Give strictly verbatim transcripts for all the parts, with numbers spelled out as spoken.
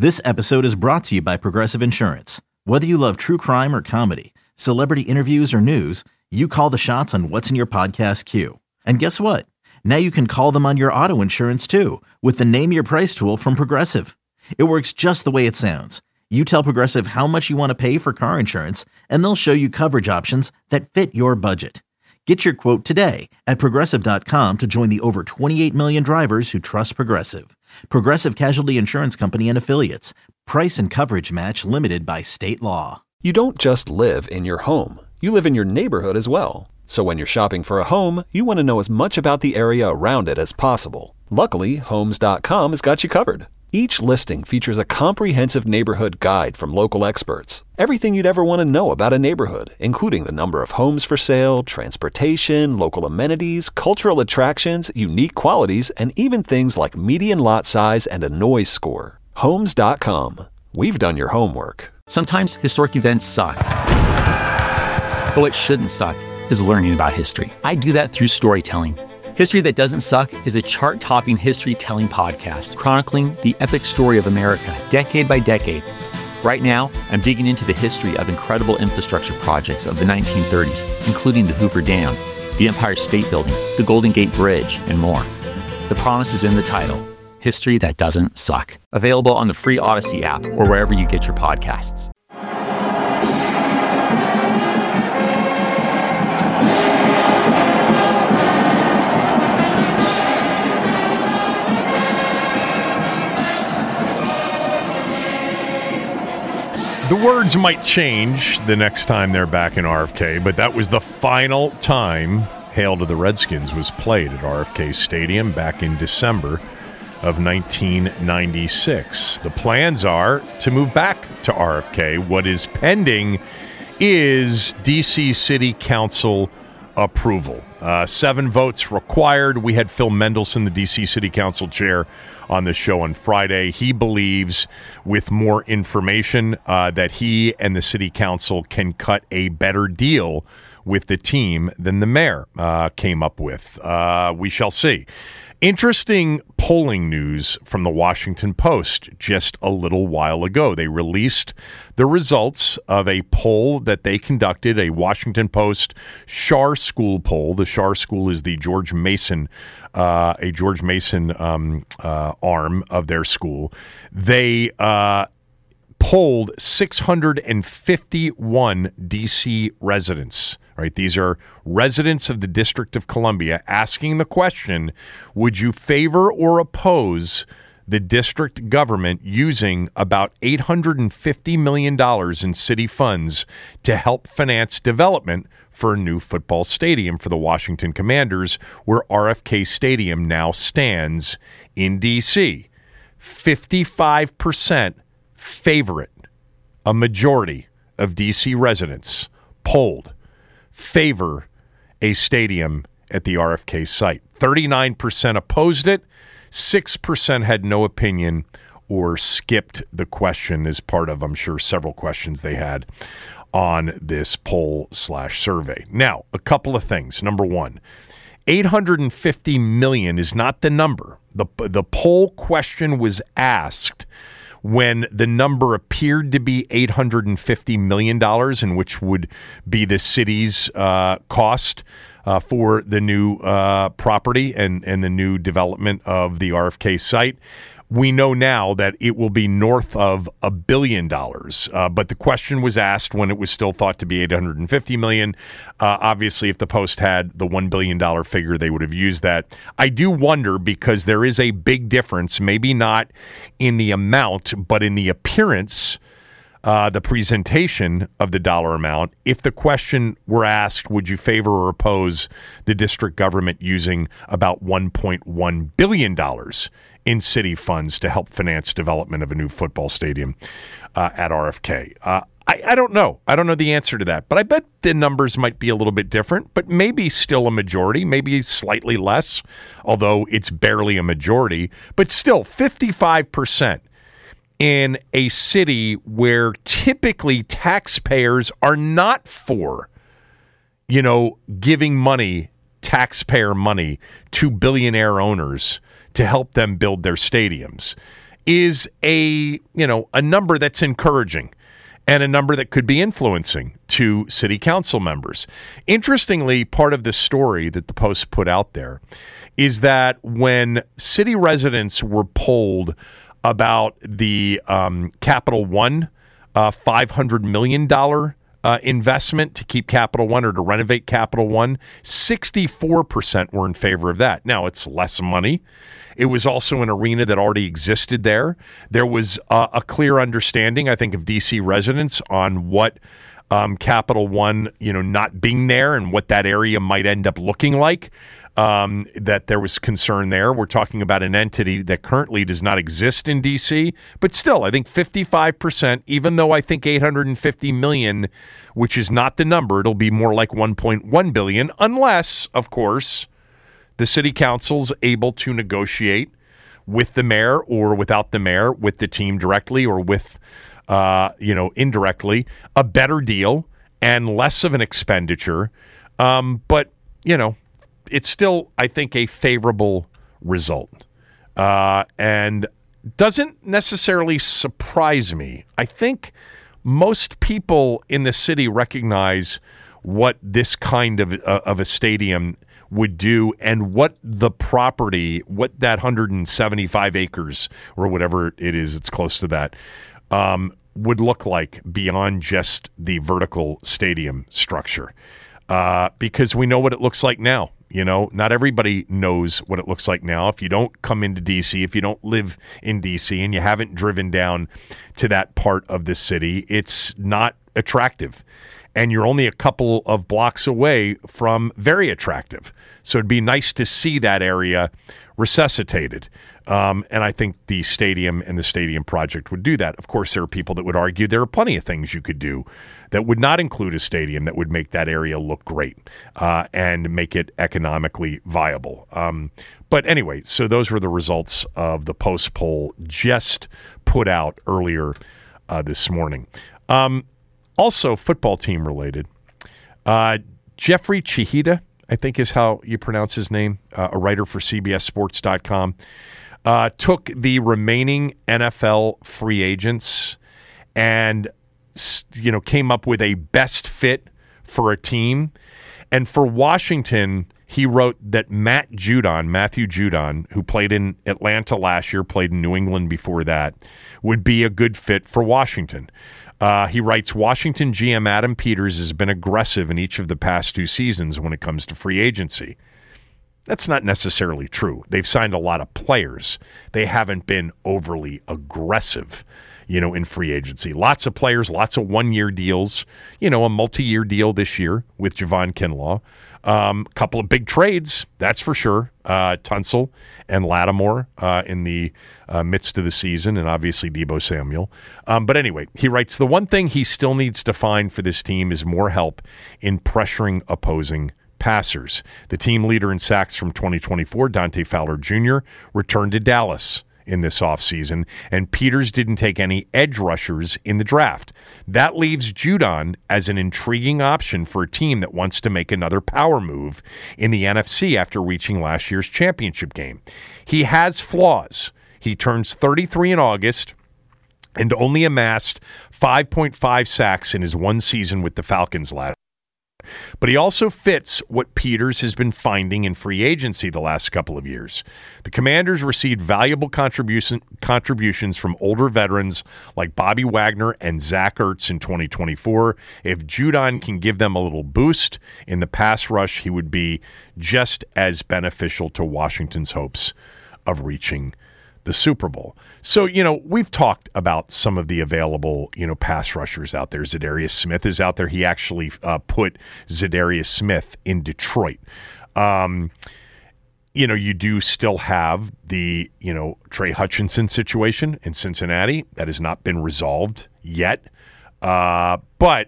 This episode is brought to you by Progressive Insurance. Whether you love true crime or comedy, celebrity interviews or news, you call the shots on what's in your podcast queue. And guess what? Now you can call them on your auto insurance too with the Name Your Price tool from Progressive. It works just the way it sounds. You tell Progressive how much you want to pay for car insurance, and they'll show you coverage options that fit your budget. Get your quote today at Progressive dot com to join the over twenty-eight million drivers who trust Progressive. Progressive Casualty Insurance Company and Affiliates. Price and coverage match limited by state law. You don't just live in your home. You live in your neighborhood as well. So when you're shopping for a home, you want to know as much about the area around it as possible. Luckily, Homes dot com has got you covered. Each listing features a comprehensive neighborhood guide from local experts. Everything you'd ever want to know about a neighborhood, including the number of homes for sale, transportation, local amenities, cultural attractions, unique qualities, and even things like median lot size and a noise score. Homes dot com. We've done your homework. Sometimes historic events suck. But what shouldn't suck is learning about history. I do that through storytelling. History That Doesn't Suck is a chart-topping history-telling podcast chronicling the epic story of America, decade by decade. Right now, I'm digging into the history of incredible infrastructure projects of the nineteen thirties, including the Hoover Dam, the Empire State Building, the Golden Gate Bridge, and more. The promise is in the title, History That Doesn't Suck. Available on the free Odyssey app or wherever you get your podcasts. The words might change the next time they're back in R F K, but that was the final time Hail to the Redskins was played at R F K Stadium back in December of nineteen ninety-six. The plans are to move back to R F K. What is pending is D C City Council approval. Uh, seven votes required. We had Phil Mendelson, the D C City Council chair, on the show on Friday. He believes with more information uh, that he and the city council can cut a better deal with the team than the mayor uh, came up with. Uh, we shall see. Interesting polling news from the Washington Post just a little while ago. They released the results of a poll that they conducted, a Washington Post Schar School poll. The Schar School is the George Mason, uh, a George Mason um, uh, arm of their school. They uh, polled six hundred fifty-one D C residents. Right, these are residents of the District of Columbia asking the question, would you favor or oppose the district government using about eight hundred fifty million dollars in city funds to help finance development for a new football stadium for the Washington Commanders, where R F K Stadium now stands in D C? fifty-five percent favor it. A majority of D C residents polled favor a stadium at the R F K site. thirty-nine percent opposed it. six percent had no opinion or skipped the question as part of, I'm sure, several questions they had on this poll slash survey. Now, a couple of things. Number one, eight hundred fifty million dollars is not the number. The, the poll question was asked when the number appeared to be eight hundred fifty million dollars, and which would be the city's uh, cost uh, for the new uh, property and, and the new development of the R F K site. We know now that it will be north of a billion dollars, uh, but the question was asked when it was still thought to be eight hundred fifty million dollars. Uh, obviously, if the Post had the one billion dollars figure, they would have used that. I do wonder, because there is a big difference, maybe not in the amount, but in the appearance, uh, the presentation of the dollar amount. If the question were asked, would you favor or oppose the district government using about one point one billion dollars in city funds to help finance development of a new football stadium uh, at R F K? Uh, I, I don't know. I don't know the answer to that, but I bet the numbers might be a little bit different, but maybe still a majority, maybe slightly less, although it's barely a majority, but still fifty-five percent in a city where typically taxpayers are not for, you know, giving money, taxpayer money, to billionaire owners to help them build their stadiums. is a, you know, a number that's encouraging and a number that could be influencing to city council members. Interestingly, part of the story that the Post put out there is that when city residents were polled about the um, Capital One uh, five hundred million dollars uh, investment to keep Capital One or to renovate Capital One, sixty-four percent were in favor of that. Now, it's less money. It was also an arena that already existed there. There was uh, a clear understanding, I think, of D C residents on what um, Capital One, you know, not being there and what that area might end up looking like. Um, that there was concern there. We're talking about an entity that currently does not exist in D C, but still, I think fifty-five percent, even though I think eight hundred fifty million dollars, which is not the number, it'll be more like one point one billion dollars, unless, of course, the city council's able to negotiate with the mayor or without the mayor, with the team directly or with, uh, you know, indirectly, a better deal and less of an expenditure. Um, but, you know, it's still, I think, a favorable result. Uh, and doesn't necessarily surprise me. I think most people in the city recognize what this kind of, uh, of a stadium would do and what the property, what that one hundred seventy-five acres or whatever it is, it's close to that, um, would look like beyond just the vertical stadium structure. Uh, because we know what it looks like now. You know, not everybody knows what it looks like now. If you don't come into D C, if you don't live in D C and you haven't driven down to that part of the city, it's not attractive. And you're only a couple of blocks away from very attractive. So it'd be nice to see that area resuscitated. Um, and I think the stadium and the stadium project would do that. Of course, there are people that would argue there are plenty of things you could do that would not include a stadium that would make that area look great uh, and make it economically viable. Um, but anyway, so those were the results of the Post poll just put out earlier uh, this morning. Um, also, football team related. Uh, Jeffrey Chihita, I think is how you pronounce his name, uh, a writer for C B S Sports dot com, uh, took the remaining N F L free agents and, you know, came up with a best fit for a team. And for Washington, he wrote that Matt Judon, Matthew Judon, who played in Atlanta last year, played in New England before that, would be a good fit for Washington. Uh, he writes, Washington G M Adam Peters has been aggressive in each of the past two seasons when it comes to free agency. That's not necessarily true. They've signed a lot of players. They haven't been overly aggressive, you know, in free agency. Lots of players, lots of one-year deals, you know, a multi-year deal this year with Javon Kinlaw. A um, couple of big trades, that's for sure. Uh, Tunsil and Lattimore uh, in the uh, midst of the season, and obviously Deebo Samuel. Um, but anyway, he writes, the one thing he still needs to find for this team is more help in pressuring opposing passers. The team leader in sacks from twenty twenty-four, Dante Fowler Junior, returned to Dallas in this offseason, and Peters didn't take any edge rushers in the draft. That leaves Judon as an intriguing option for a team that wants to make another power move in the N F C after reaching last year's championship game. He has flaws. He turns thirty-three in August and only amassed five point five sacks in his one season with the Falcons last. But he also fits what Peters has been finding in free agency the last couple of years. The Commanders received valuable contribution, contributions from older veterans like Bobby Wagner and Zach Ertz in twenty twenty-four. If Judon can give them a little boost in the pass rush, he would be just as beneficial to Washington's hopes of reaching the Super Bowl. So, you know, we've talked about some of the available, you know, pass rushers out there. Za'Darius Smith is out there. He actually uh, put Za'Darius Smith in Detroit. Um, you know, you do still have the, you know, Trey Hutchinson situation in Cincinnati. That has not been resolved yet. Uh, but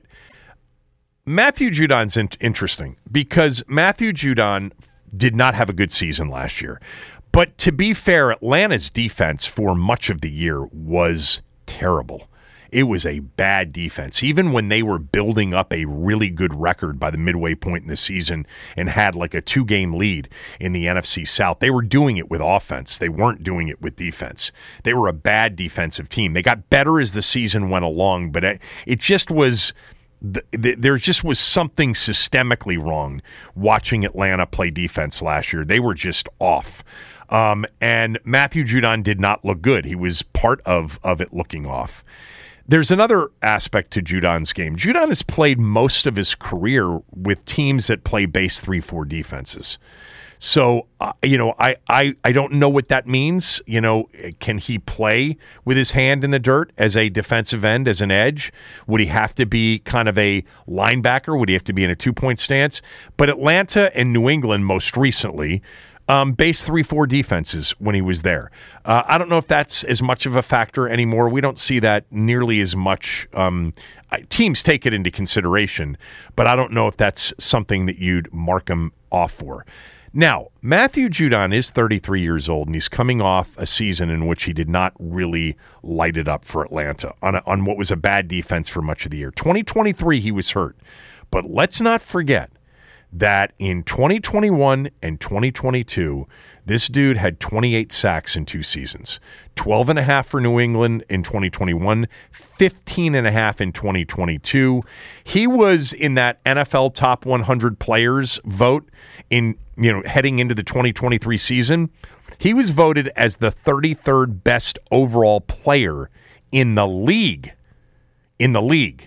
Matthew Judon's in- interesting because Matthew Judon did not have a good season last year. But to be fair, Atlanta's defense for much of the year was terrible. It was a bad defense. Even when they were building up a really good record by the midway point in the season and had like a two-game lead in the N F C South, they were doing it with offense. They weren't doing it with defense. They were a bad defensive team. They got better as the season went along, but it, it just was... There just was something systemically wrong watching Atlanta play defense last year. They were just off. Um, and Matthew Judon did not look good. He was part of, of it looking off. There's another aspect to Judon's game. Judon has played most of his career with teams that play base three four defenses. So, uh, you know, I, I, I don't know what that means. You know, can he play with his hand in the dirt as a defensive end, as an edge? Would he have to be kind of a linebacker? Would he have to be in a two-point stance? But Atlanta and New England most recently, um, base three four defenses when he was there. Uh, I don't know if that's as much of a factor anymore. We don't see that nearly as much. Um, teams take it into consideration, but I don't know if that's something that you'd mark him off for. Now, Matthew Judon is thirty-three years old, and he's coming off a season in which he did not really light it up for Atlanta on, a, on what was a bad defense for much of the year. twenty twenty-three, he was hurt. But let's not forget that in twenty twenty-one and twenty twenty-two, this dude had twenty-eight sacks in two seasons. twelve and a half for New England in twenty twenty-one, fifteen and a half in twenty twenty-two. He was in that N F L top one hundred players vote in, you know, heading into the twenty twenty-three season. He was voted as the thirty-third best overall player in the league. In the league.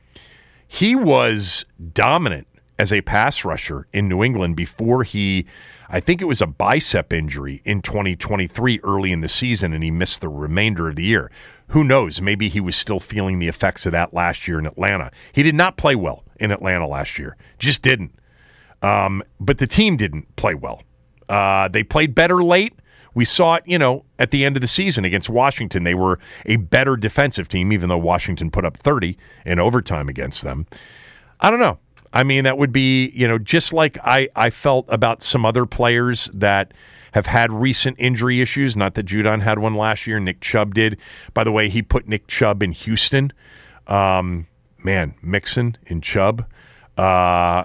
He was dominant as a pass rusher in New England before he, I think it was a bicep injury in twenty twenty-three early in the season, and he missed the remainder of the year. Who knows? Maybe he was still feeling the effects of that last year in Atlanta. He did not play well in Atlanta last year. Just didn't. Um, but the team didn't play well. Uh, they played better late. We saw it, you know, at the end of the season against Washington. They were a better defensive team, even though Washington put up thirty in overtime against them. I don't know. I mean, that would be, you know, just like I, I felt about some other players that have had recent injury issues. Not that Judon had one last year. Nick Chubb did. By the way, he put Nick Chubb in Houston. Um, man, Mixon in Chubb. Uh,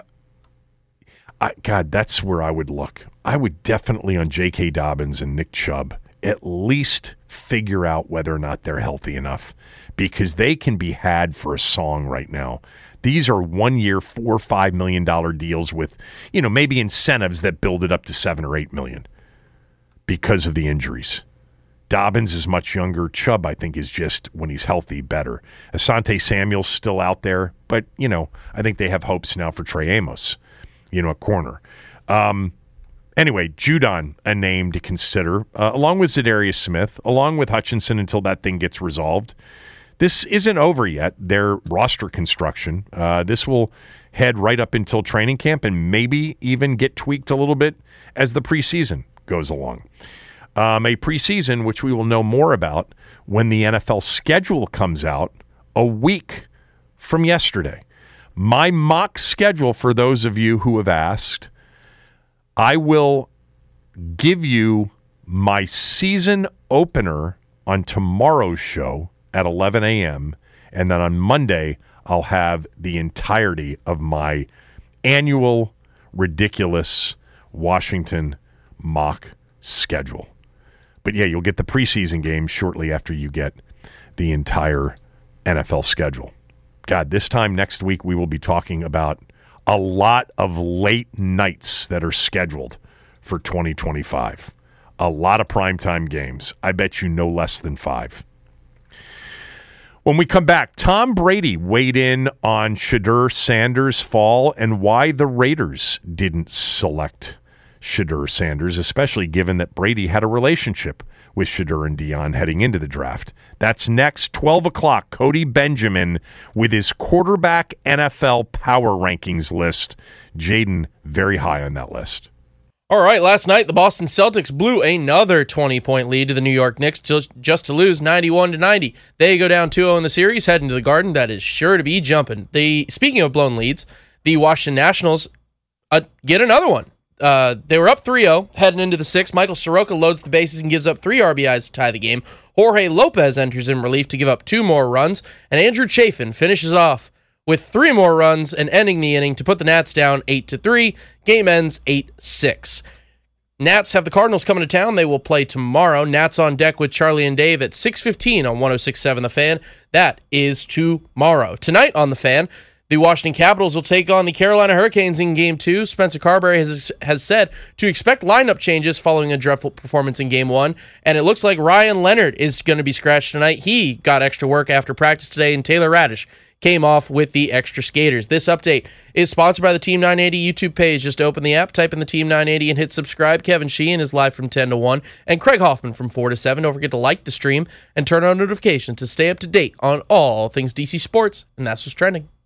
I, God, that's where I would look. I would definitely on J K. Dobbins and Nick Chubb at least figure out whether or not they're healthy enough, because they can be had for a song right now. These are one-year, four or five million dollar deals with, you know, maybe incentives that build it up to seven or eight million because of the injuries. Dobbins is much younger. Chubb, I think, is just, when he's healthy, better. Asante Samuel's still out there, but, you know, I think they have hopes now for Trey Amos, you know, a corner. Um, anyway, Judon, a name to consider, uh, along with Zadarius Smith, along with Hutchinson until that thing gets resolved. This isn't over yet, their roster construction. Uh, this will head right up until training camp and maybe even get tweaked a little bit as the preseason goes along. Um, a preseason which we will know more about when the N F L schedule comes out a week from yesterday. My mock schedule, for those of you who have asked, I will give you my season opener on tomorrow's show at eleven a.m., and then on Monday, I'll have the entirety of my annual, ridiculous Washington mock schedule. But yeah, you'll get the preseason games shortly after you get the entire N F L schedule. God, this time next week, we will be talking about a lot of late nights that are scheduled for twenty twenty-five. A lot of primetime games. I bet you no less than five. When we come back, Tom Brady weighed in on Shedeur Sanders' fall and why the Raiders didn't select Shedeur Sanders, especially given that Brady had a relationship with Shedeur and Dion heading into the draft. That's next, twelve o'clock. Cody Benjamin with his quarterback N F L power rankings list. Jaden very high on that list. All right, last night the Boston Celtics blew another twenty-point lead to the New York Knicks just to lose ninety-one to ninety. They go down two oh in the series, heading to the Garden. That is sure to be jumping. The speaking of blown leads, the Washington Nationals uh, get another one. Uh, they were up three oh heading into the sixth. Michael Soroka loads the bases and gives up three R B Is to tie the game. Jorge Lopez enters in relief to give up two more runs, and Andrew Chafin finishes off with three more runs and ending the inning to put the Nats down eight to three. Game ends eight six. Nats have the Cardinals coming to town. They will play tomorrow. Nats on deck with Charlie and Dave at six fifteen on one oh six point seven The Fan. That is tomorrow. Tonight on The Fan, the Washington Capitals will take on the Carolina Hurricanes in Game two. Spencer Carberry has has said to expect lineup changes following a dreadful performance in Game one, and it looks like Ryan Leonard is going to be scratched tonight. He got extra work after practice today, and Taylor Radish came off with the extra skaters. This update is sponsored by the Team nine eighty YouTube page. Just open the app, type in the Team nine eighty, and hit subscribe. Kevin Sheehan is live from ten to one, and Craig Hoffman from four to seven. Don't forget to like the stream and turn on notifications to stay up to date on all things D C sports, and that's what's trending.